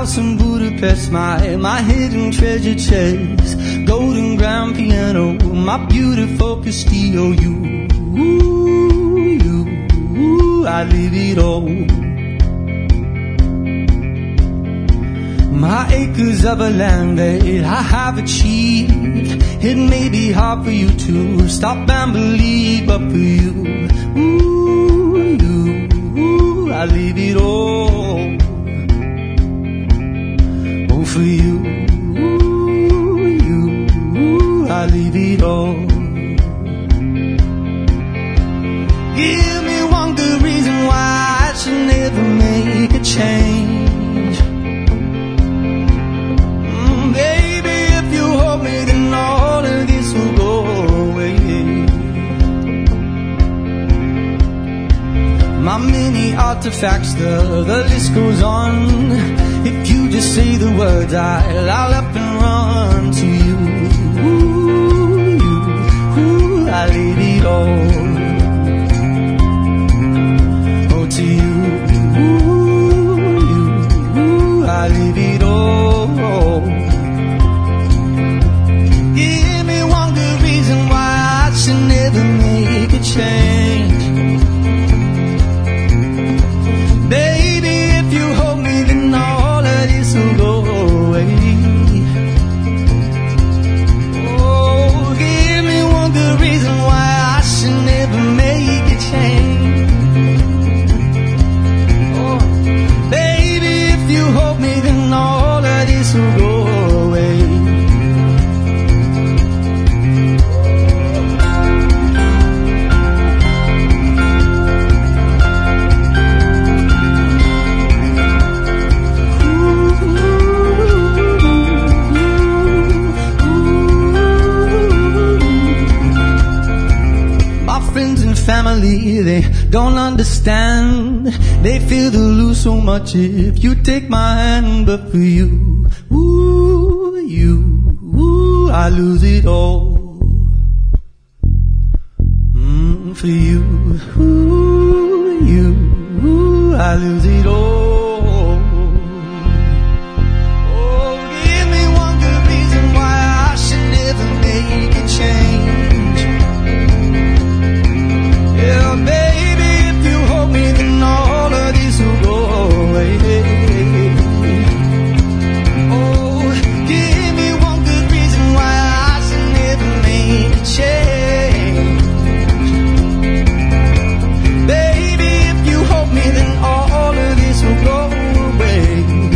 house in Budapest, my hidden treasure chest, golden grand piano, my beautiful Castillo. I leave it all. My acres of a land that I have achieved. It may be hard for you to stop and believe, but for you, I leave it all. Oh, for you, I leave it all. Give me one good reason why I should never make a change. Baby, if you hold me, then all of this will go away. My many artifacts, the list goes on. If you just say the words, I'll up and run to you. I leave it all. Oh, to you, I leave it all. Give me one good reason why I should never make a change. Baby, if you hold me, then all of this will go away. Oh, give me one good reason why I should never make a change. Oh, baby, if you hold me, then all of this will go away. Family, they don't understand. They feel the lose so much if you take my hand. But for you, I lose it all. For you, I lose it all. Oh, give me one good reason why I should never make a change. Yeah, baby, if you hold me, then all of this will go away. Oh, give me one good reason why I should never make a change. Baby, if you hold me, then all of this will go away.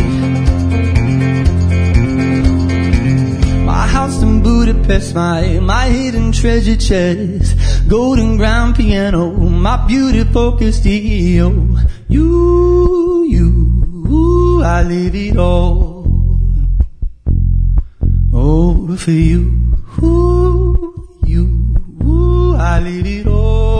My house in Budapest, my hidden treasure chest, golden grand piano, my beautiful Castillo. I leave it all. Oh, for you, I leave it all.